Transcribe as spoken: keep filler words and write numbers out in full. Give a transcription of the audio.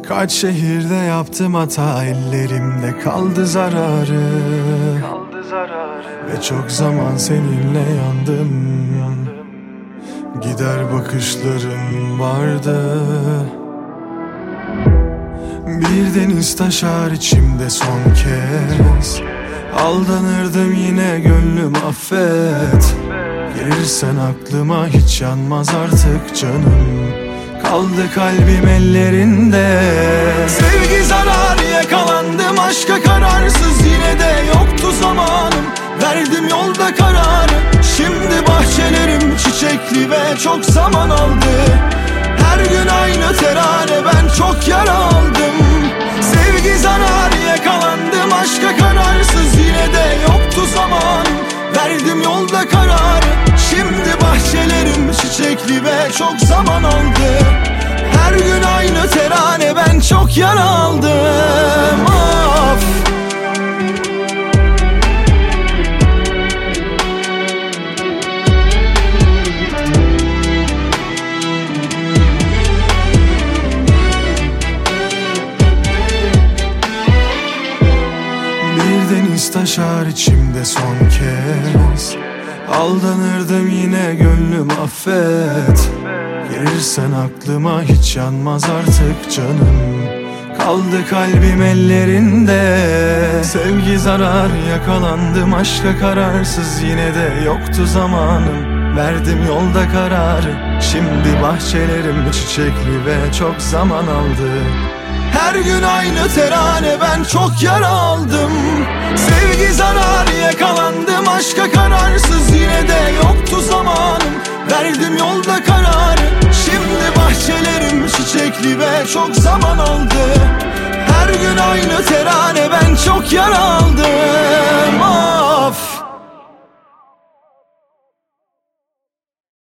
Kaç şehirde yaptım hata, ellerimde kaldı zararı. Kaldı zararı. Ve çok zaman seninle yandım. Gider bakışların vardı. Bir deniz taşar içimde son kez. Aldanırdım yine gönlüm, affet. Gelirsen aklıma hiç yanmaz artık canım. Kaldı kalbim ellerinde. Sevgi zarar, yakalandım aşka kararsız. Yine de yoktu zamanım, verdim yolda kararı. Şimdi bahçelerim çiçekli ve çok zaman aldı. Her gün aynı terane, ben çok yara aldım. Sevgi zarar, yakalandım aşka kararsız. Yine de yoktu zamanım, verdim yolda kararı. Şimdi bahçelerim çiçekli ve çok zaman aldı. Her gün aynı terane, ben çok yara aldım. Of. Bir deniz taşar içimde son kez. Aldanırdım yine gönlüm, affet. Gelirsen aklıma hiç yanmaz artık canım. Kaldı kalbim ellerinde. Sevgi zarar, yakalandım aşka kararsız. Yine de yoktu zamanım, verdim yolda kararı. Şimdi bahçelerim çiçekli ve çok zaman aldı. Her gün aynı terane, ben çok yara aldım. Sevgi zarar, yakalandım aşka kararsız. Yine de yoktu zamanım, verdim yolda kararı. Şimdi bahçelerim çiçekli ve çok zaman aldı. Her gün aynı terane, ben çok yara aldım.